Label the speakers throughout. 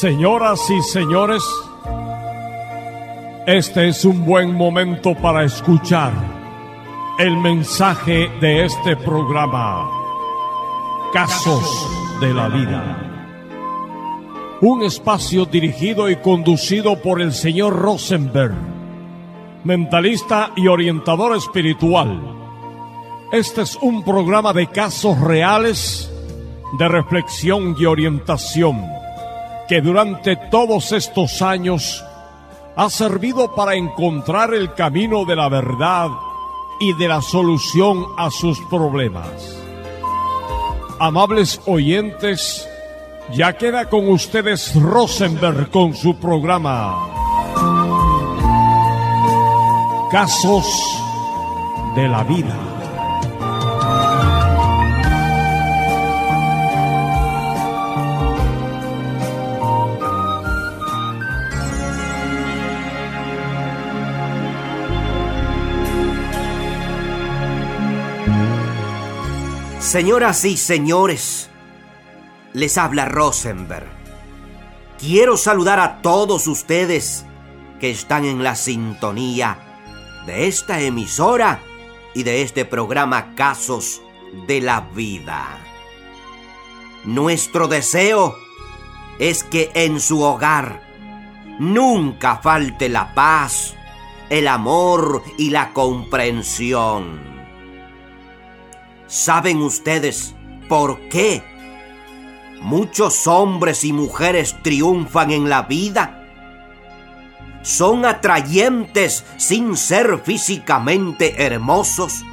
Speaker 1: Señoras y señores, este es un buen momento para escuchar el mensaje de este programa, Casos de la Vida. Un espacio dirigido y conducido por el señor Rosenberg, mentalista y orientador espiritual. Este es un programa de casos reales, de reflexión y orientación, que durante todos estos años ha servido para encontrar el camino de la verdad y de la solución a sus problemas. Amables oyentes, ya queda con ustedes Rosenberg con su programa Casos de la Vida.
Speaker 2: Señoras y señores, les habla Rosenberg. Quiero saludar a todos ustedes que están en la sintonía de esta emisora y de este programa Casos de la Vida. Nuestro deseo es que en su hogar nunca falte la paz, el amor y la comprensión. ¿Saben ustedes por qué muchos hombres y mujeres triunfan en la vida? Son atrayentes sin ser físicamente hermosos.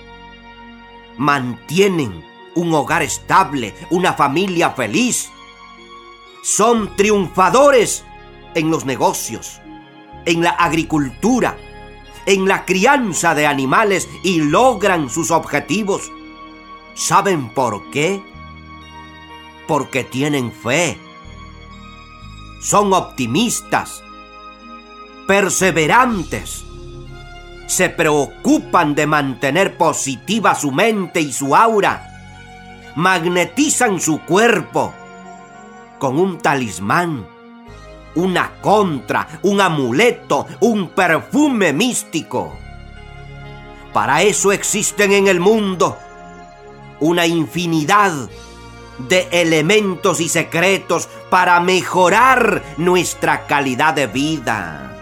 Speaker 2: Mantienen un hogar estable, una familia feliz. Son triunfadores en los negocios, en la agricultura, en la crianza de animales y logran sus objetivos. ¿Saben por qué? Porque tienen fe. Son optimistas, perseverantes. Se preocupan de mantener positiva su mente y su aura. Magnetizan su cuerpo con un talismán, una contra, un amuleto, un perfume místico. Para eso existen en el mundo una infinidad de elementos y secretos para mejorar nuestra calidad de vida.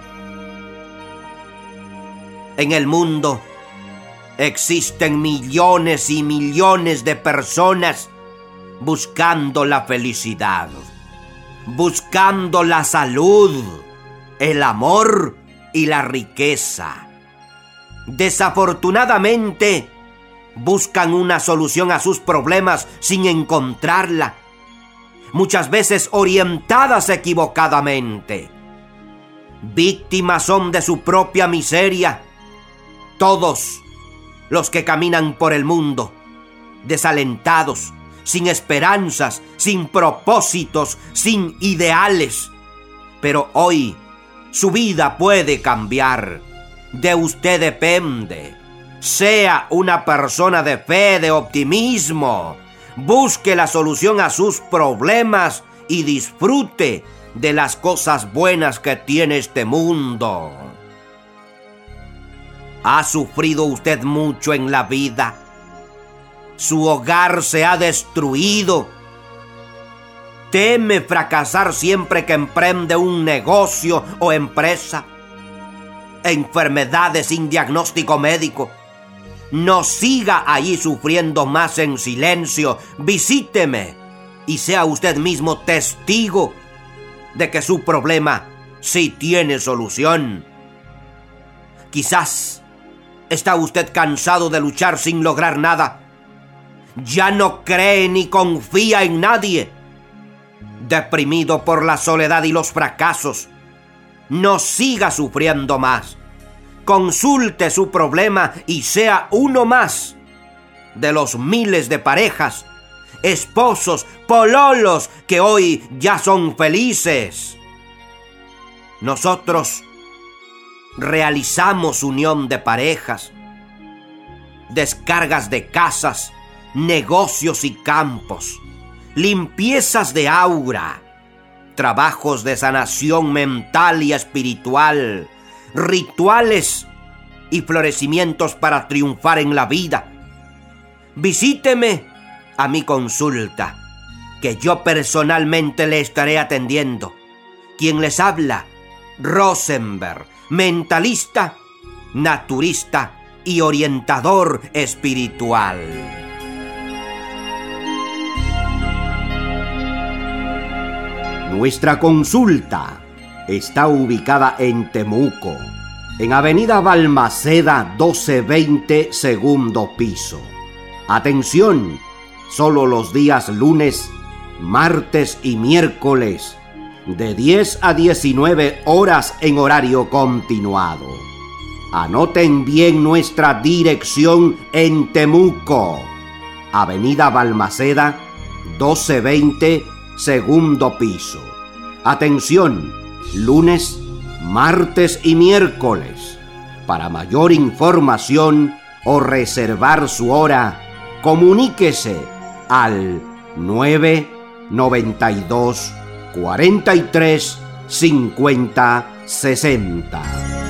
Speaker 2: En el mundo existen millones y millones de personas buscando la felicidad, buscando la salud, el amor y la riqueza. Desafortunadamente, buscan una solución a sus problemas sin encontrarla, muchas veces orientadas equivocadamente. Víctimas son de su propia miseria. Todos los que caminan por el mundo, desalentados, sin esperanzas, sin propósitos, sin ideales. Pero hoy su vida puede cambiar. De usted depende. Sea una persona de fe, de optimismo. Busque la solución a sus problemas y disfrute de las cosas buenas que tiene este mundo. ¿Ha sufrido usted mucho en la vida? ¿Su hogar se ha destruido? ¿Teme fracasar siempre que emprende un negocio o empresa? ¿Enfermedades sin diagnóstico médico? No siga ahí sufriendo más en silencio. Visíteme y sea usted mismo testigo de que su problema sí tiene solución. Quizás está usted cansado de luchar sin lograr nada. Ya no cree ni confía en nadie. Deprimido por la soledad y los fracasos. No siga sufriendo más. Consulte su problema y sea uno más de los miles de parejas, esposos, pololos que hoy ya son felices. Nosotros realizamos unión de parejas, descargas de casas, negocios y campos, limpiezas de aura, trabajos de sanación mental y espiritual, rituales y florecimientos para triunfar en la vida. Visíteme a mi consulta, que yo personalmente le estaré atendiendo. Quien les habla, Rosenberg, mentalista, naturista y orientador espiritual.
Speaker 3: Nuestra consulta está ubicada en Temuco, en Avenida Balmaceda 1220, segundo piso. Atención, solo los días lunes, martes y miércoles, de 10 a 19 horas en horario continuado. Anoten bien nuestra dirección en Temuco, Avenida Balmaceda 1220, segundo piso. Atención, lunes, martes y miércoles. Para mayor información o reservar su hora, comuníquese al 992 43 50 60.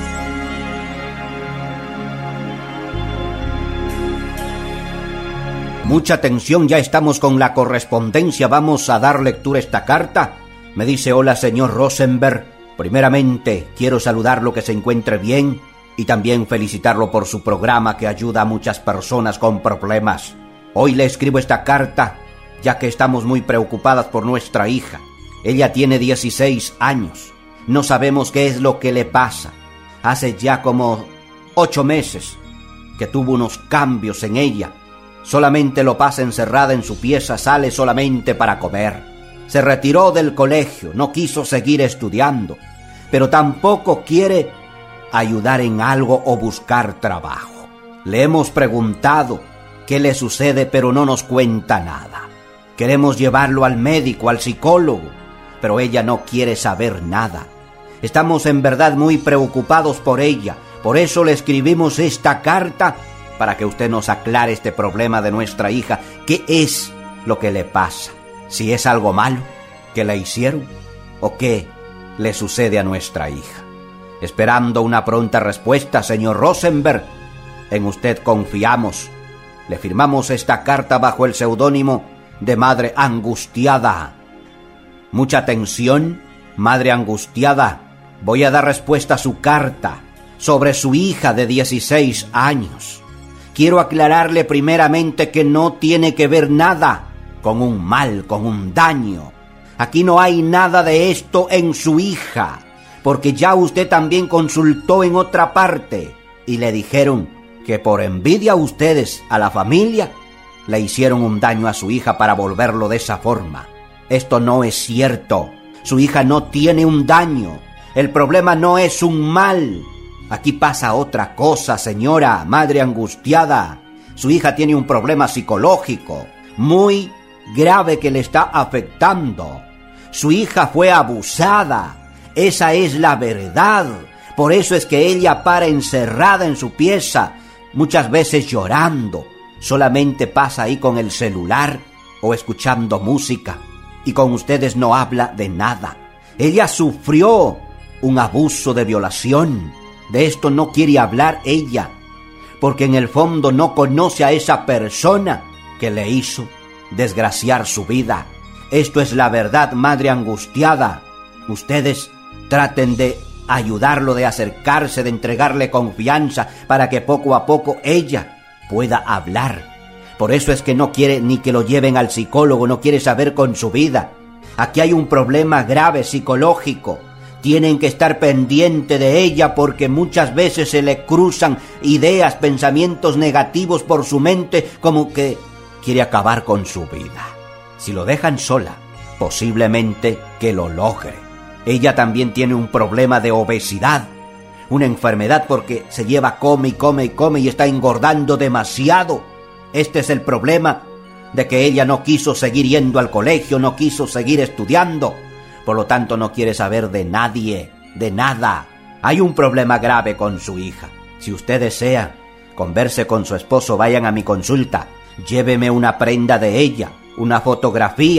Speaker 2: Mucha atención, ya estamos con la correspondencia. Vamos a dar lectura a esta carta. Me dice: hola, señor Rosenberg. Primeramente, quiero saludarlo, que se encuentre bien, y también felicitarlo por su programa que ayuda a muchas personas con problemas. Hoy le escribo esta carta ya que estamos muy preocupadas por nuestra hija. Ella tiene 16 años. No sabemos qué es lo que le pasa. Hace ya como 8 meses que tuvo unos cambios en ella. Solamente lo pasa encerrada en su pieza, sale solamente para comer. Se retiró del colegio, no quiso seguir estudiando, pero tampoco quiere ayudar en algo o buscar trabajo. Le hemos preguntado qué le sucede, pero no nos cuenta nada. Queremos llevarlo al médico, al psicólogo, pero ella no quiere saber nada. Estamos en verdad muy preocupados por ella. Por eso le escribimos esta carta, para que usted nos aclare este problema de nuestra hija. ¿Qué es lo que le pasa? Si es algo malo que le hicieron, o qué le sucede a nuestra hija. Esperando una pronta respuesta, señor Rosenberg. En usted confiamos. Le firmamos esta carta bajo el seudónimo de Madre Angustiada. Mucha atención, Madre Angustiada. Voy a dar respuesta a su carta sobre su hija de 16 años. Quiero aclararle primeramente que no tiene que ver nada con un mal, con un daño. Aquí no hay nada de esto en su hija, porque ya usted también consultó en otra parte y le dijeron que por envidia a ustedes, a la familia, le hicieron un daño a su hija para volverlo de esa forma. Esto no es cierto. Su hija no tiene un daño. El problema no es un mal. Aquí pasa otra cosa, señora Madre Angustiada. Su hija tiene un problema psicológico muy grave que le está afectando. Su hija fue abusada. Esa es la verdad. Por eso es que ella para encerrada en su pieza, muchas veces llorando. Solamente pasa ahí con el celular o escuchando música, y con ustedes no habla de nada. Ella sufrió un abuso de violación. De esto no quiere hablar ella, porque en el fondo no conoce a esa persona que le hizo desgraciar su vida. Esto es la verdad, Madre Angustiada. Ustedes traten de ayudarlo, de acercarse, de entregarle confianza para que poco a poco ella pueda hablar. Por eso es que no quiere ni que lo lleven al psicólogo, no quiere saber con su vida. Aquí hay un problema grave psicológico. Tienen que estar pendiente de ella porque muchas veces se le cruzan ideas, pensamientos negativos por su mente, como que quiere acabar con su vida. Si lo dejan sola, posiblemente que lo logre. Ella también tiene un problema de obesidad, una enfermedad porque se lleva come y está engordando demasiado. Este es el problema de que ella no quiso seguir yendo al colegio, no quiso seguir estudiando. Por lo tanto, no quiere saber de nadie, de nada. Hay un problema grave con su hija. Si usted desea, converse con su esposo, vayan a mi consulta. Lléveme una prenda de ella, una fotografía,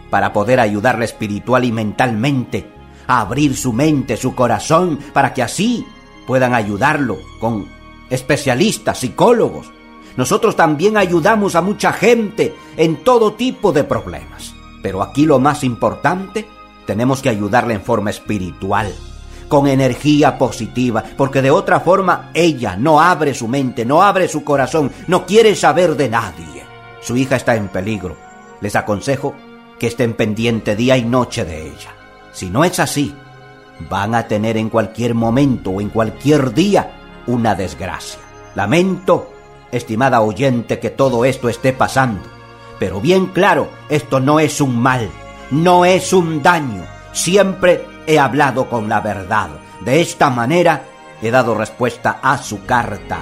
Speaker 3: para poder ayudarle espiritual y mentalmente a abrir su mente, su corazón, para que así puedan ayudarlo con especialistas, psicólogos. Nosotros también ayudamos a mucha gente en todo tipo de problemas. Pero aquí lo más importante, tenemos que ayudarle en forma espiritual, con energía positiva, porque de otra forma ella no abre su mente, no abre su corazón, no quiere saber de nadie. Su hija está en peligro. Les aconsejo que estén pendientes día y noche de ella. Si no es así, van a tener en cualquier momento o en cualquier día una desgracia. Lamento, estimada oyente, que todo esto esté pasando, pero bien claro, esto no es un mal, no es un daño. Siempre he hablado con la verdad. De esta manera he dado respuesta a su carta.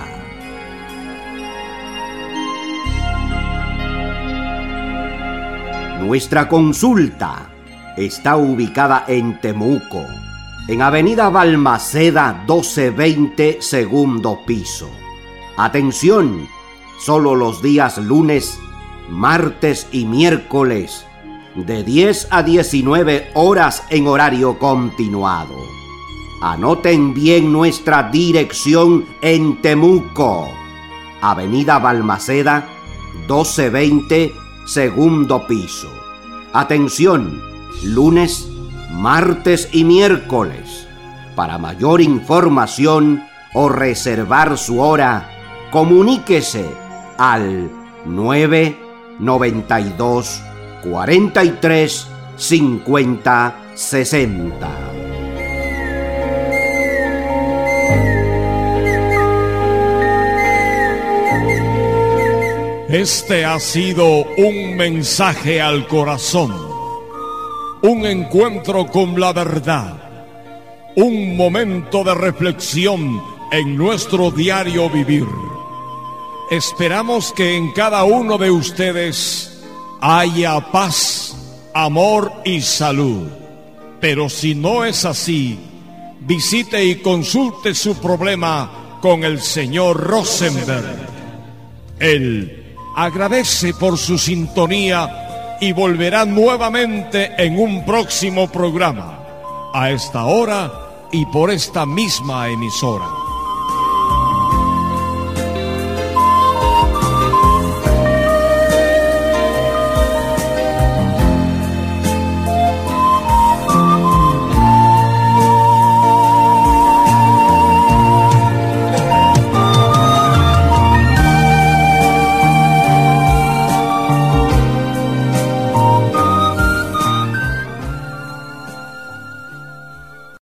Speaker 2: Nuestra consulta está ubicada en Temuco, en Avenida Balmaceda 1220, segundo piso. Atención, solo los días lunes, martes y miércoles, de 10 a 19 horas en horario continuado. Anoten bien nuestra dirección en Temuco, Avenida Balmaceda 1220, segundo piso. Atención, lunes, martes y miércoles. Para mayor información o reservar su hora, comuníquese al 992 43 50 60.
Speaker 1: Este ha sido un mensaje al corazón, un encuentro con la verdad, un momento de reflexión en nuestro diario vivir. Esperamos que en cada uno de ustedes haya paz, amor y salud. Pero si no es así, visite y consulte su problema con el señor Rosenberg. Él agradece por su sintonía y volverá nuevamente en un próximo programa, a esta hora y por esta misma emisora.